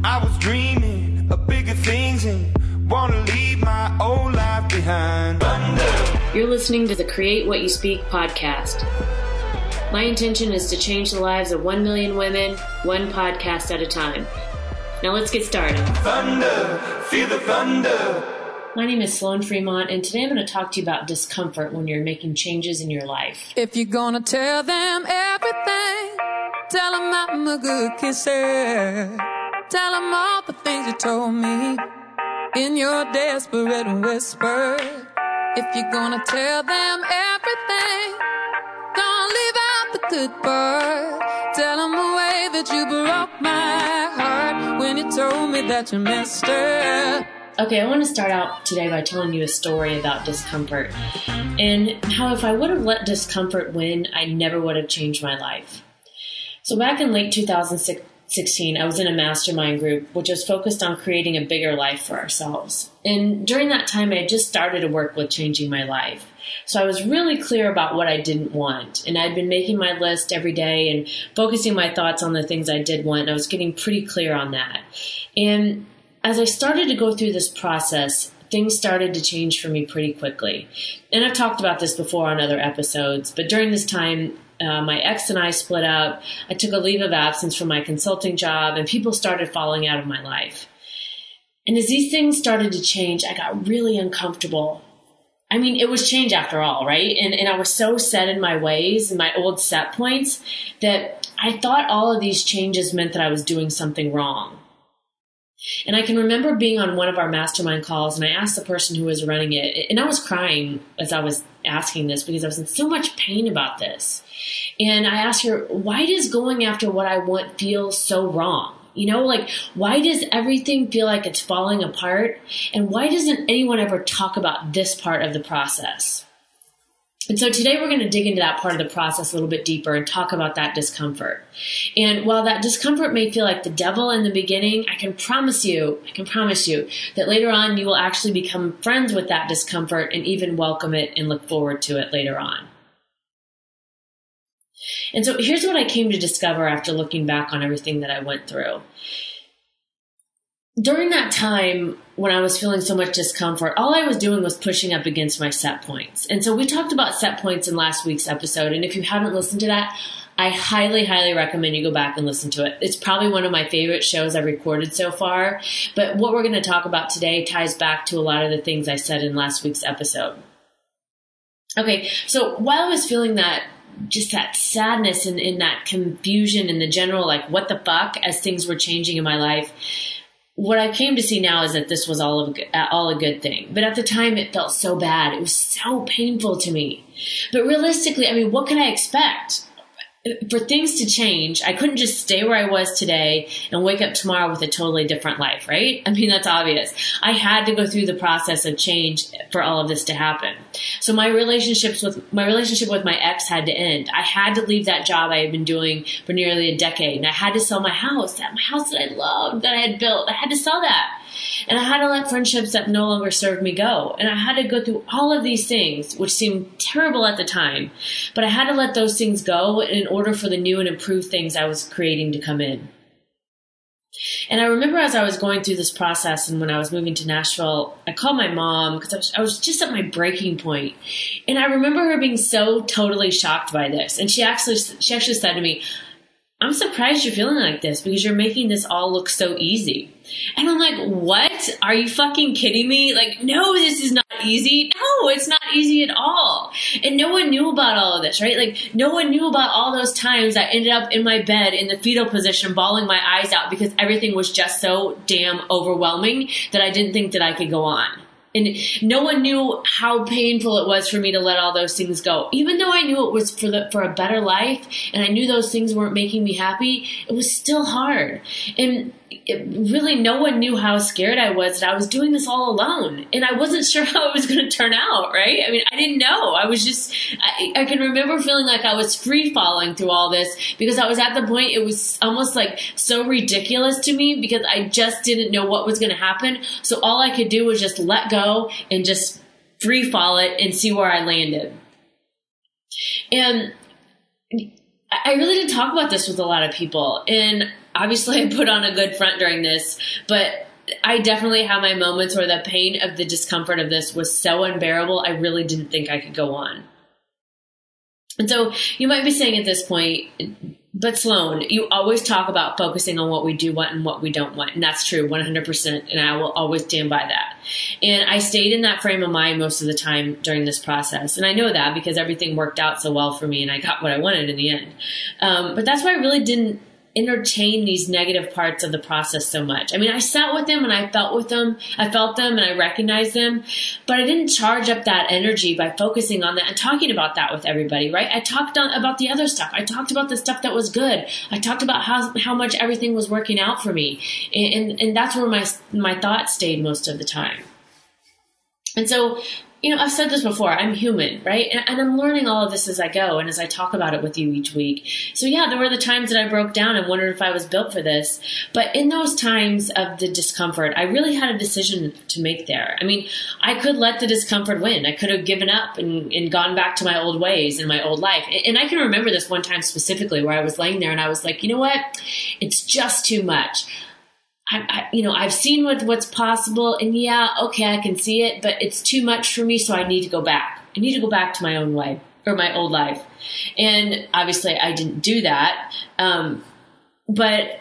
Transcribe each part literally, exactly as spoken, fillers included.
I was dreaming of bigger things and wanna leave my old life behind. Thunder. You're listening to the Create What You Speak podcast. My intention is to change the lives of one million women, one podcast at a time. Now let's get started. Thunder, feel the thunder. My name is Sloan Fremont, and today I'm going to talk to you about discomfort when you're making changes in your life. If you're going to tell them everything, tell them I'm a good kisser. Tell them all the things you told me in your desperate whisper. If you're going to tell them everything, don't leave out the good part. Tell them the way that you broke my heart when you told me that you missed her. Okay, I want to start out today by telling you a story about discomfort and how if I would have let discomfort win, I never would have changed my life. So back in late two thousand sixteen, I was in a mastermind group which was focused on creating a bigger life for ourselves. And during that time, I had just started to work with changing my life. So I was really clear about what I didn't want. And I'd been making my list every day and focusing my thoughts on the things I did want. And I was getting pretty clear on that. And as I started to go through this process, things started to change for me pretty quickly. And I've talked about this before on other episodes, but during this time, uh, my ex and I split up. I took a leave of absence from my consulting job, and people started falling out of my life. And as these things started to change, I got really uncomfortable. I mean, it was change after all, right? And, and I was so set in my ways and my old set points that I thought all of these changes meant that I was doing something wrong. And I can remember being on one of our mastermind calls, and I asked the person who was running it, and I was crying as I was asking this because I was in so much pain about this. And I asked her, why does going after what I want feel so wrong? You know, like, why does everything feel like it's falling apart? And why doesn't anyone ever talk about this part of the process? And so today we're going to dig into that part of the process a little bit deeper and talk about that discomfort. And while that discomfort may feel like the devil in the beginning, I can promise you, I can promise you that later on you will actually become friends with that discomfort and even welcome it and look forward to it later on. And so here's what I came to discover after looking back on everything that I went through. During that time when I was feeling so much discomfort, all I was doing was pushing up against my set points. And so we talked about set points in last week's episode. And if you haven't listened to that, I highly, highly recommend you go back and listen to it. It's probably one of my favorite shows I've recorded so far. But what we're going to talk about today ties back to a lot of the things I said in last week's episode. Okay, so while I was feeling that, just that sadness and, and that confusion and the general, like, what the fuck, as things were changing in my life, what I came to see now is that this was all of all a good thing. But at the time, it felt so bad. It was so painful to me. But realistically, I mean, what could I expect? For things to change, I couldn't just stay where I was today and wake up tomorrow with a totally different life, right? I mean, that's obvious. I had to go through the process of change for all of this to happen. So my relationships with my relationship with my ex had to end. I had to leave that job I had been doing for nearly a decade, and I had to sell my house, that my house that I loved, that I had built. I had to sell that. And I had to let friendships that no longer served me go. And I had to go through all of these things, which seemed terrible at the time. But I had to let those things go in order for the new and improved things I was creating to come in. And I remember as I was going through this process and when I was moving to Nashville, I called my mom because I was, I was just at my breaking point. And I remember her being so totally shocked by this. And she actually, she actually said to me, I'm surprised you're feeling like this because you're making this all look so easy. And I'm like, what? Are you fucking kidding me? Like, no, this is not easy. No, it's not easy at all. And no one knew about all of this, right? Like, no one knew about all those times I ended up in my bed in the fetal position, bawling my eyes out because everything was just so damn overwhelming that I didn't think that I could go on. And no one knew how painful it was for me to let all those things go. Even though I knew it was for the, for a better life and I knew those things weren't making me happy, it was still hard. And it, really no one knew how scared I was that I was doing this all alone. And I wasn't sure how it was going to turn out, right? I mean, I didn't know. I was just, I, I can remember feeling like I was free falling through all this because I was at the point, it was almost like so ridiculous to me because I just didn't know what was going to happen. So all I could do was just let go and just free fall it and see where I landed. And I really didn't talk about this with a lot of people. And obviously I put on a good front during this, but I definitely have my moments where the pain of the discomfort of this was so unbearable, I really didn't think I could go on. And so you might be saying at this point, but Sloan, you always talk about focusing on what we do want and what we don't want. And that's true, one hundred percent. And I will always stand by that. And I stayed in that frame of mind most of the time during this process. And I know that because everything worked out so well for me and I got what I wanted in the end. Um, but that's why I really didn't entertain these negative parts of the process so much. I mean, I sat with them and I felt with them, I felt them and I recognized them, but I didn't charge up that energy by focusing on that and talking about that with everybody, right? I talked on, about the other stuff. I talked about the stuff that was good. I talked about how how much everything was working out for me. And, and, and that's where my, my thoughts stayed most of the time. And so, you know, I've said this before, I'm human, right? And, and I'm learning all of this as I go and as I talk about it with you each week. So yeah, there were the times that I broke down and wondered if I was built for this. But in those times of the discomfort, I really had a decision to make there. I mean, I could let the discomfort win. I could have given up and, and gone back to my old ways and my old life. And, and I can remember this one time specifically where I was laying there and I was like, you know what? It's just too much. I, I, you know, I've seen what, what's possible and yeah, okay, I can see it, but it's too much for me. So I need to go back. I need to go back to my own way or my old life. And obviously I didn't do that. Um, but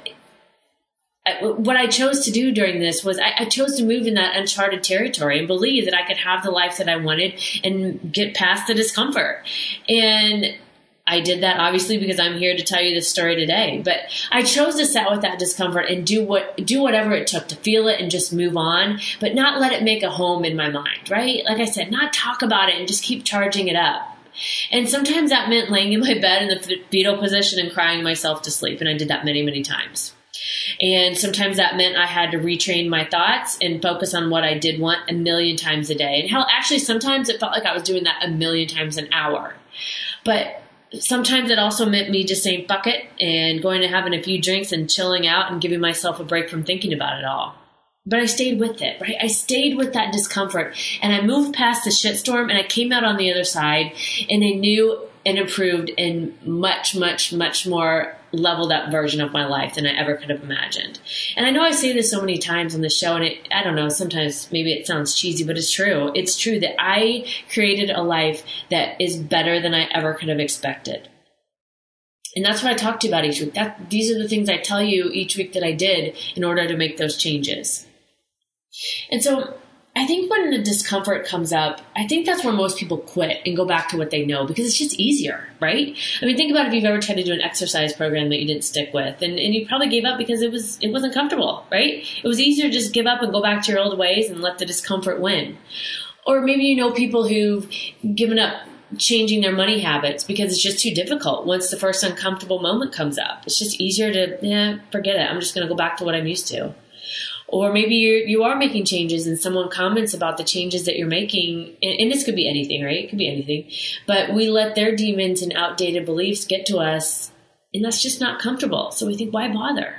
I, what I chose to do during this was I, I chose to move in that uncharted territory and believe that I could have the life that I wanted and get past the discomfort. And I did that obviously because I'm here to tell you this story today, but I chose to sit with that discomfort and do what, do whatever it took to feel it and just move on, but not let it make a home in my mind, right? Like I said, not talk about it and just keep charging it up. And sometimes that meant laying in my bed in the fetal position and crying myself to sleep. And I did that many, many times. And sometimes that meant I had to retrain my thoughts and focus on what I did want a million times a day. And hell, actually, sometimes it felt like I was doing that a million times an hour. But sometimes it also meant me just saying, fuck it, and going to having a few drinks and chilling out and giving myself a break from thinking about it all. But I stayed with it, right? I stayed with that discomfort and I moved past the shitstorm and I came out on the other side in a new and improved and much, much, much more leveled up version of my life than I ever could have imagined. And I know I say this so many times on the show and it, I don't know, sometimes maybe it sounds cheesy, but it's true. It's true that I created a life that is better than I ever could have expected. And that's what I talk to you about each week. That, these are the things I tell you each week that I did in order to make those changes. And so I think when the discomfort comes up, I think that's where most people quit and go back to what they know because it's just easier, right? I mean, think about if you've ever tried to do an exercise program that you didn't stick with and, and you probably gave up because it was, it wasn't comfortable, right? It was easier to just give up and go back to your old ways and let the discomfort win. Or maybe you know people who've given up changing their money habits because it's just too difficult once the first uncomfortable moment comes up. It's just easier to, yeah, forget it. I'm just going to go back to what I'm used to. Or maybe you're, you are making changes and someone comments about the changes that you're making. And, and this could be anything, right? It could be anything. But we let their demons and outdated beliefs get to us, and that's just not comfortable. So we think, why bother?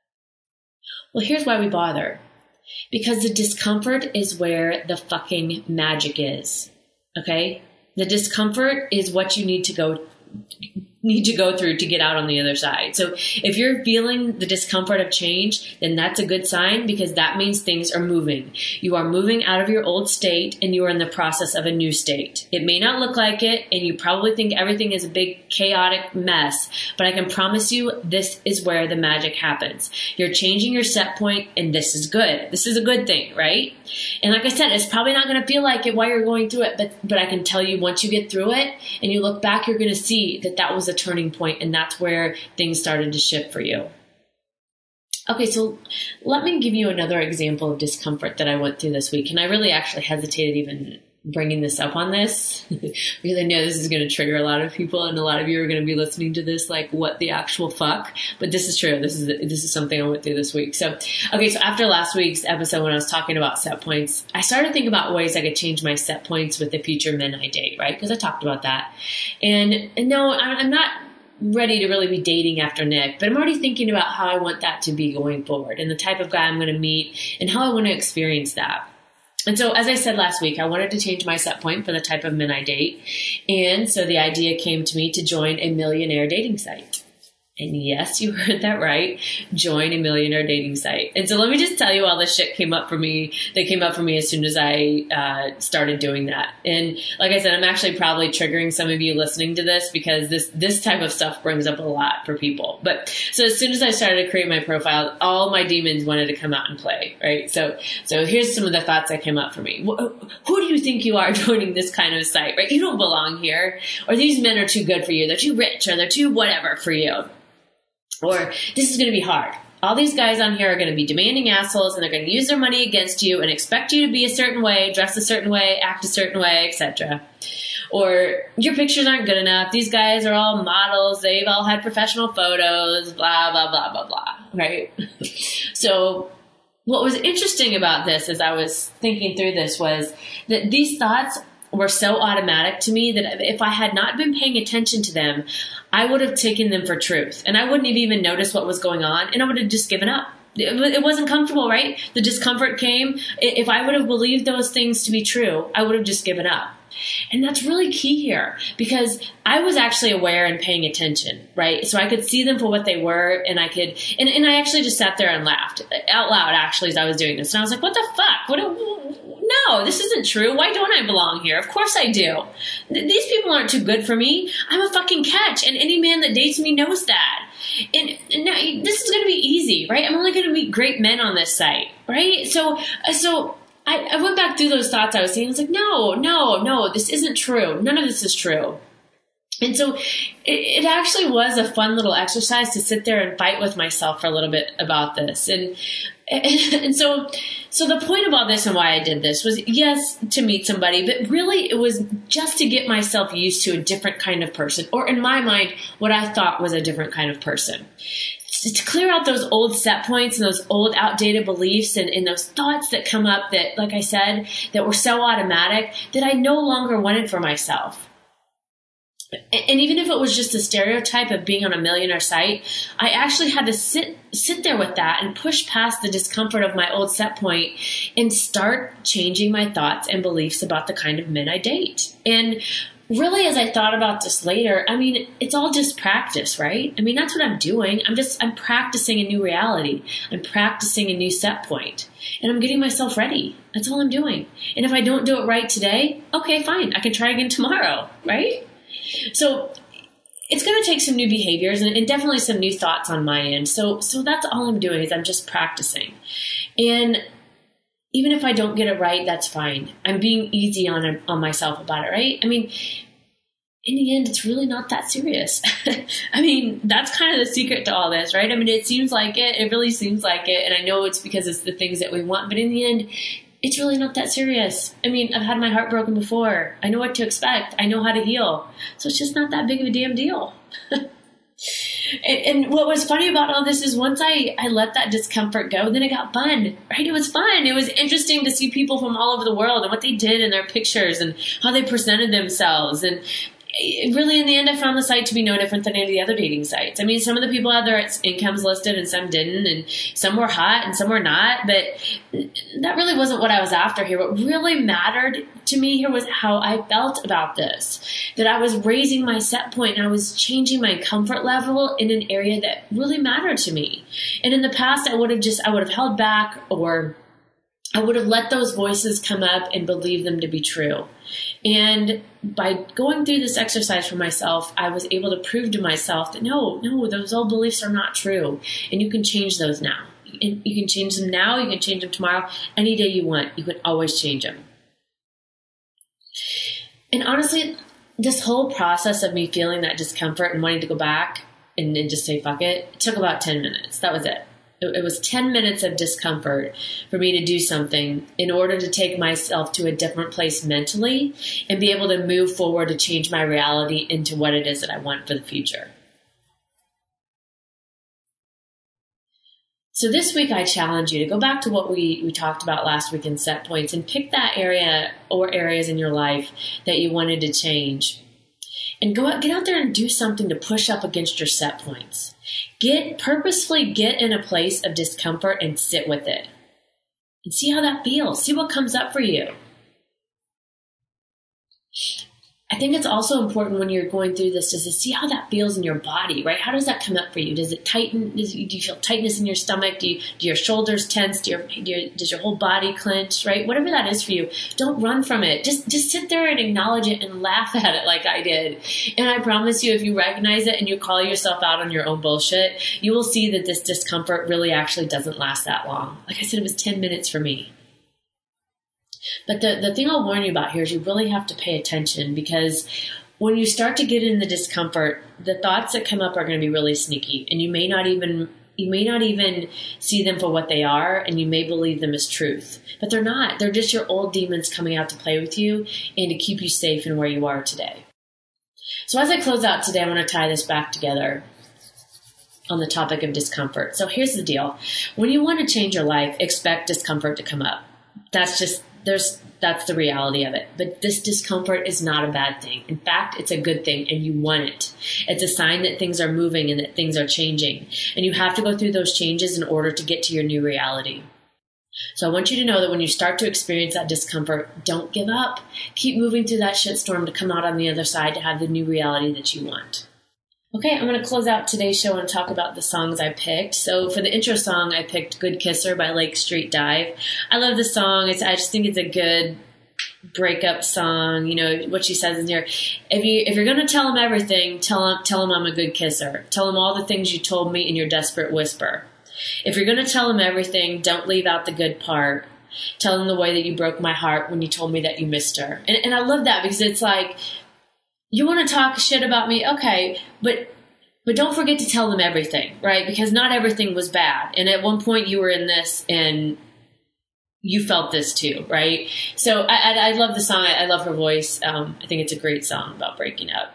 Well, here's why we bother. Because the discomfort is where the fucking magic is. Okay? The discomfort is what you need to go need to go through to get out on the other side. So if you're feeling the discomfort of change, then that's a good sign because that means things are moving. You are moving out of your old state and you are in the process of a new state. It may not look like it and you probably think everything is a big chaotic mess, but I can promise you this is where the magic happens. You're changing your set point and this is good. This is a good thing, right? And like I said, it's probably not going to feel like it while you're going through it, but, but I can tell you once you get through it and you look back, you're going to see that that was a turning point and that's where things started to shift for you. Okay, so let me give you another example of discomfort that I went through this week. And I really actually hesitated even bringing this up on this because I know this is going to trigger a lot of people and a lot of you are going to be listening to this like, what the actual fuck? But this is true. This is this is something I went through this week. So, okay, so after last week's episode when I was talking about set points, I started thinking about ways I could change my set points with the future men I date, right? Because I talked about that. And, and no, I'm not ready to really be dating after Nick, but I'm already thinking about how I want that to be going forward and the type of guy I'm going to meet and how I want to experience that. And so, as I said last week, I wanted to change my set point for the type of men I date. And so the idea came to me to join a millionaire dating site. And yes, you heard that right. Join a millionaire dating site. And so let me just tell you all this shit came up for me. That came up for me as soon as I uh, started doing that. And like I said, I'm actually probably triggering some of you listening to this because this this type of stuff brings up a lot for people. But so as soon as I started to create my profile, all my demons wanted to come out and play, right? So so here's some of the thoughts that came up for me. Who do you think you are joining this kind of site, right? You don't belong here. Or these men are too good for you. They're too rich or they're too whatever for you. Or this is going to be hard. All these guys on here are going to be demanding assholes and they're going to use their money against you and expect you to be a certain way, dress a certain way, act a certain way, et cetera. Or your pictures aren't good enough. These guys are all models. They've all had professional photos, blah, blah, blah, blah, blah, right? So what was interesting about this as I was thinking through this was that these thoughts were so automatic to me that if I had not been paying attention to them, I would have taken them for truth. And I wouldn't have even noticed what was going on. And I would have just given up. It wasn't comfortable, right? The discomfort came. If I would have believed those things to be true, I would have just given up. And that's really key here because I was actually aware and paying attention, right? So I could see them for what they were and I could, and, and I actually just sat there and laughed out loud actually as I was doing this. And I was like, what the fuck? What? No, this isn't true. Why don't I belong here? Of course I do. These people aren't too good for me. I'm a fucking catch. And any man that dates me knows that. And, and now this is going to be easy, right? I'm only going to meet great men on this site, right? So, so I, I went back through those thoughts I was saying. I was like, no, no, no, this isn't true. None of this is true. And so it, it actually was a fun little exercise to sit there and fight with myself for a little bit about this. And, and, and so, so the point of all this and why I did this was, yes, to meet somebody, but really it was just to get myself used to a different kind of person, or in my mind, what I thought was a different kind of person. To clear out those old set points and those old outdated beliefs and, and those thoughts that come up that, like I said, that were so automatic that I no longer wanted for myself. And even if it was just a stereotype of being on a millionaire site, I actually had to sit sit there with that and push past the discomfort of my old set point and start changing my thoughts and beliefs about the kind of men I date. And really, as I thought about this later, I mean, it's all just practice, right? I mean, that's what I'm doing. I'm just, I'm practicing a new reality. I'm practicing a new set point. And I'm getting myself ready. That's all I'm doing. And if I don't do it right today, okay, fine. I can try again tomorrow, right? So it's going to take some new behaviors and, and definitely some new thoughts on my end. So, so that's all I'm doing is I'm just practicing. And even if I don't get it right, that's fine. I'm being easy on on myself about it, right? I mean, in the end, it's really not that serious. I mean, that's kind of the secret to all this, right? I mean, it seems like it. It really seems like it. And I know it's because it's the things that we want. But in the end, it's really not that serious. I mean, I've had my heart broken before. I know what to expect. I know how to heal. So it's just not that big of a damn deal. And, and what was funny about all this is once I, I let that discomfort go, then it got fun, right? It was fun. It was interesting to see people from all over the world and what they did in their pictures and how they presented themselves. And really, in the end, I found the site to be no different than any of the other dating sites. I mean, some of the people had their incomes listed and some didn't, and some were hot and some were not, but that really wasn't what I was after here. What really mattered to me here was how I felt about this, that I was raising my set point and I was changing my comfort level in an area that really mattered to me. And in the past, I would have just, I would have held back, or I would have let those voices come up and believe them to be true. And by going through this exercise for myself, I was able to prove to myself that no, no, those old beliefs are not true. And you can change those now. And you can change them now. You can change them tomorrow. Any day you want, you can always change them. And honestly, this whole process of me feeling that discomfort and wanting to go back and, and just say, fuck it, it took about ten minutes. That was it. It was ten minutes of discomfort for me to do something in order to take myself to a different place mentally and be able to move forward to change my reality into what it is that I want for the future. So this week, I challenge you to go back to what we, we talked about last week in set points and pick that area or areas in your life that you wanted to change. And go out, get out there and do something to push up against your set points. Get purposefully get in a place of discomfort and sit with it. And see how that feels. See what comes up for you. I think it's also important when you're going through this is to see how that feels in your body, right? How does that come up for you? Does it tighten? Does, do you feel tightness in your stomach? Do, you, do your shoulders tense? Do your, do your, does your whole body clench, right? Whatever that is for you, don't run from it. Just, just sit there and acknowledge it and laugh at it like I did. And I promise you, if you recognize it and you call yourself out on your own bullshit, you will see that this discomfort really actually doesn't last that long. Like I said, it was ten minutes for me. But the, the thing I'll warn you about here is you really have to pay attention, because when you start to get in the discomfort, the thoughts that come up are going to be really sneaky, and you may not even you may not even see them for what they are, and you may believe them as truth. But they're not. They're just your old demons coming out to play with you and to keep you safe in where you are today. So as I close out today, I want to tie this back together on the topic of discomfort. So here's the deal. When you want to change your life, expect discomfort to come up. That's just There's that's the reality of it. But this discomfort is not a bad thing. In fact, it's a good thing, and you want it. It's a sign that things are moving and that things are changing. And you have to go through those changes in order to get to your new reality. So I want you to know that when you start to experience that discomfort, don't give up. Keep moving through that shitstorm to come out on the other side to have the new reality that you want. Okay, I'm going to close out today's show and talk about the songs I picked. So for the intro song, I picked Good Kisser by Lake Street Dive. I love this song. It's, I just think it's a good breakup song. You know, what she says in here, if, you, if you're going to tell him everything, tell him, tell him I'm a good kisser. Tell him all the things you told me in your desperate whisper. If you're going to tell him everything, don't leave out the good part. Tell him the way that you broke my heart when you told me that you missed her. And, and I love that, because it's like, you want to talk shit about me? Okay, but but don't forget to tell them everything, right? Because not everything was bad. And at one point you were in this and you felt this too, right? So I, I, I love the song. I, I love her voice. Um, I think it's a great song about breaking up.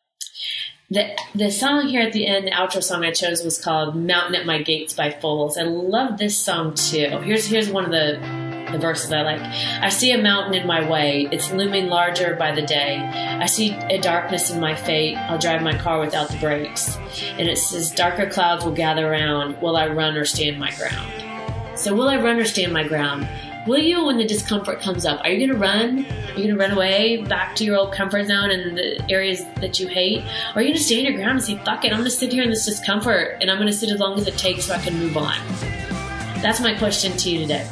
The the song here at the end, the outro song I chose was called Mountain at My Gates by Foles. I love this song too. Here's here's one of the, the verses I like. I see a mountain in my way. It's looming larger by the day. I see a darkness in my fate. I'll drive my car without the brakes. And it says, darker clouds will gather around. Will I run or stand my ground? So will I run or stand my ground? Will you, when the discomfort comes up? Are you going to run? Are you going to run away back to your old comfort zone and the areas that you hate? Or are you going to stand your ground and say, fuck it, I'm going to sit here in this discomfort and I'm going to sit as long as it takes so I can move on? That's my question to you today.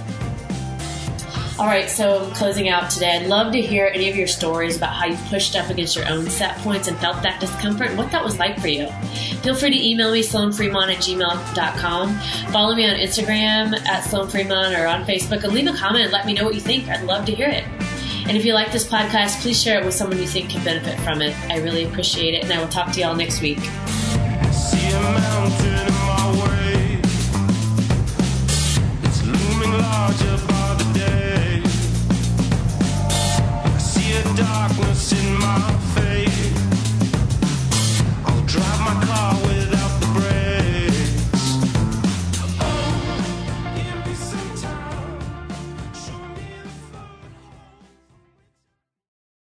All right, so closing out today, I'd love to hear any of your stories about how you pushed up against your own set points and felt that discomfort and what that was like for you. Feel free to email me, sloan fremont at gmail dot com. Follow me on Instagram at sloan fremont or on Facebook, and leave a comment and let me know what you think. I'd love to hear it. And if you like this podcast, please share it with someone you think can benefit from it. I really appreciate it, and I will talk to y'all next week. See a mountain in my